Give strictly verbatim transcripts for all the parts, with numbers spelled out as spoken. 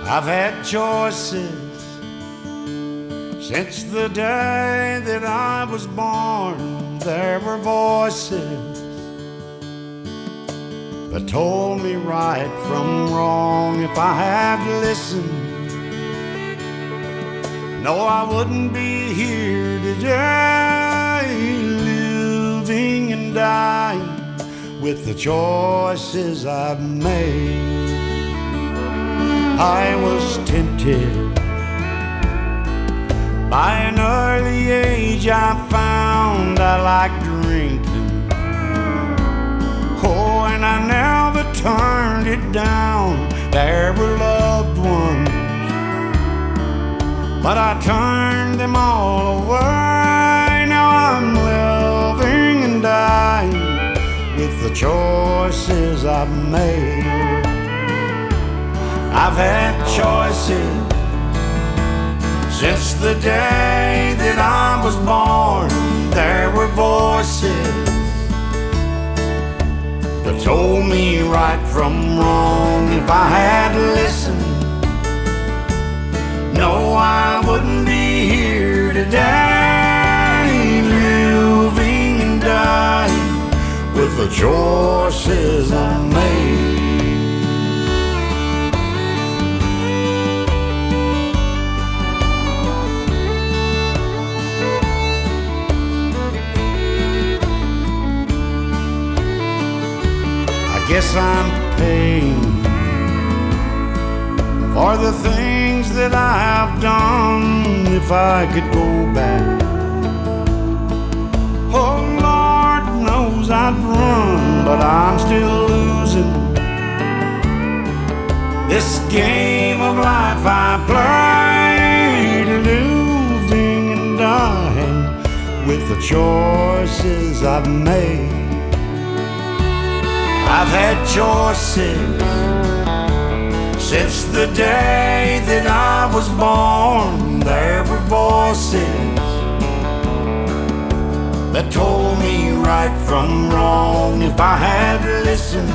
I've had choices since the day that I was born. There were voices that told me right from wrong. If I had listened, no, I wouldn't be here today, living and dying with the choices I've made. I was tempted by an early age. I found I liked drinking. Oh, and I never turned it down. There were loved ones, but I turned them all away. Now I'm living and dying with the choices I've made. I've had choices since the day that I was born. There were voices that told me right from wrong. If I had listened, no, I wouldn't be here today, living and dying with the choices I made. I guess I'm paying for the things that I have done. If I could go back, oh Lord knows I'd run, but I'm still losing this game of life I play, living and dying with the choices I've made. I've had choices since the day that I was born. There were voices that told me right from wrong. If I had listened,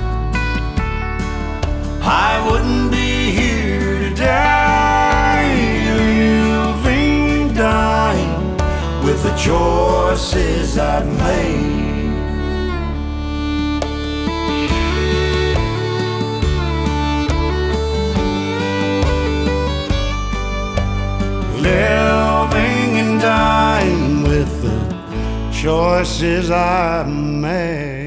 I wouldn't be here today, living, dying with the choices I've made. Living and dying with the choices I made.